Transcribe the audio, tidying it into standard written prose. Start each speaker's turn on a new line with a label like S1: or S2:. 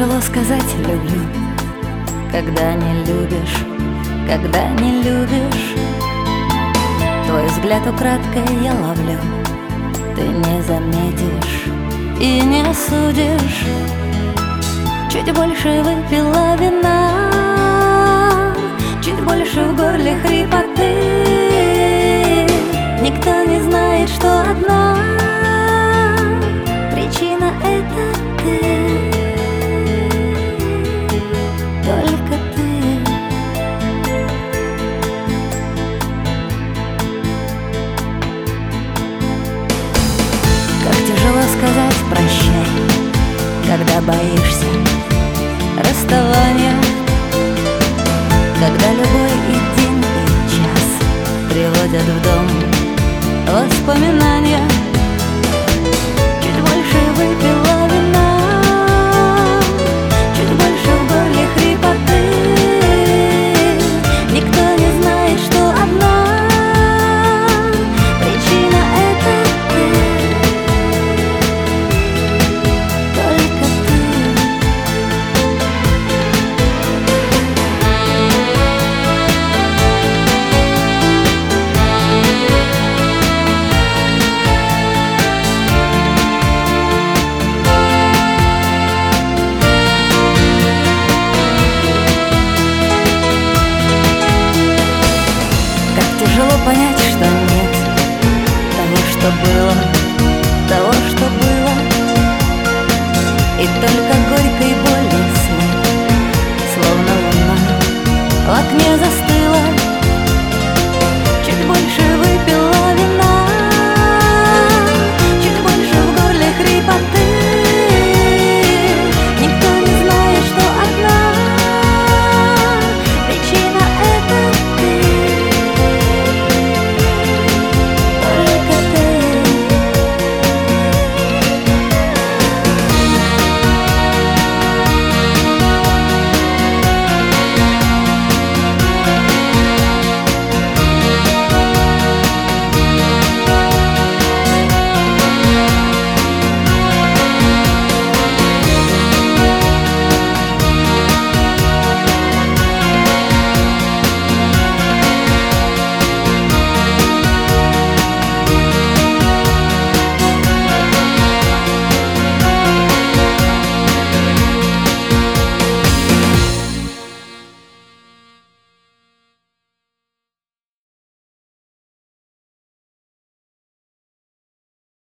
S1: тяжело сказать «люблю», когда не любишь, когда не любишь. Твой взгляд украдкой я ловлю, ты не заметишь и не судишь. Чуть больше выпила вина, чуть больше в горле хрипоты. Никто не знает, что одна причина — это ты, только ты. Как тяжело сказать «прощай», когда боишься расставания, когда любой и день, и час приводят в дом воспоминания. Чуть больше выпила вина, чуть больше в горле хрипоты. Никто не знает, что одна причина — это ты, только ты. Тяжело понять, что нет того, что было, и только